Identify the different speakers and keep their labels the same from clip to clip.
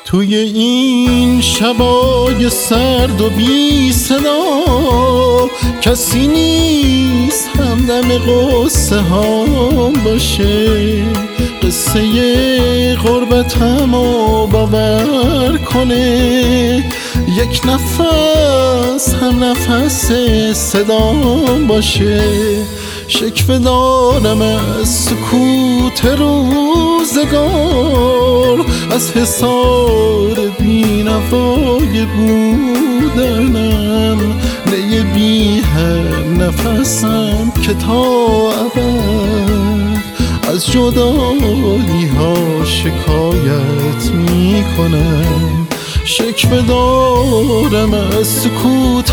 Speaker 1: توی این شبای سرد و بی صدا کسی نیست همدم قصه هام باشه، قصه غربتمو باور کنه، یک نفس هم نفس صدام باشه. شکوه دارم از سکوت روزگار، از حصار بینوای بودنم، نی بی هم نفسم که تا ابد از جدایی ها شکایت می کنم. شکوه دارم از سکوت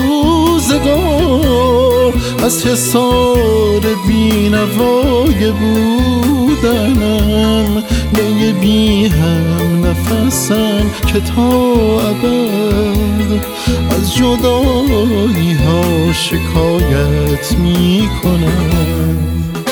Speaker 1: روزگار، از حصار بینوای بودنم، نی بی هم نفسم که تا ابد از جدایی ها شکایت می کنم.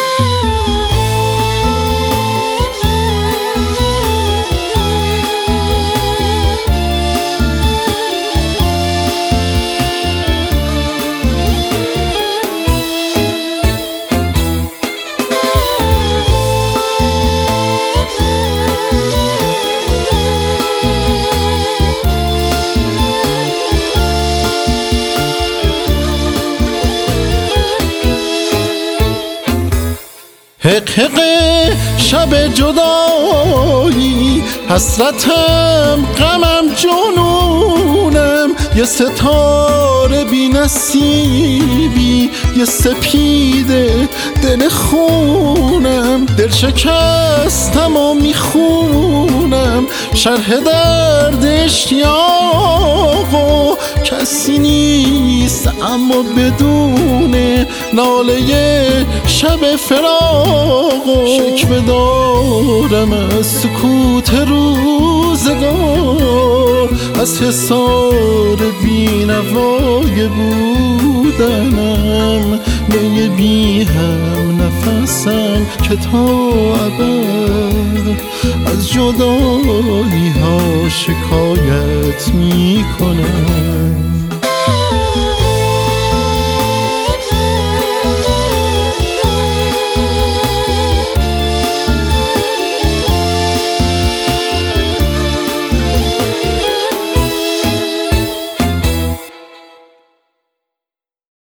Speaker 1: حق حق شب جدایی، حسرتم غمم جنونم، یه ستاره بی نصیبی، یه سپیده دل خونم، دل شکستم و میخونم شرح درد اشتیاق و کسی نیست اما بدون ناله شب فراق. شکوه دارم از سکوت روزگار، از حصار بینوای بودنم، نی بی هم نفسم که تا ابد از جدایی ها شکایت می کنم.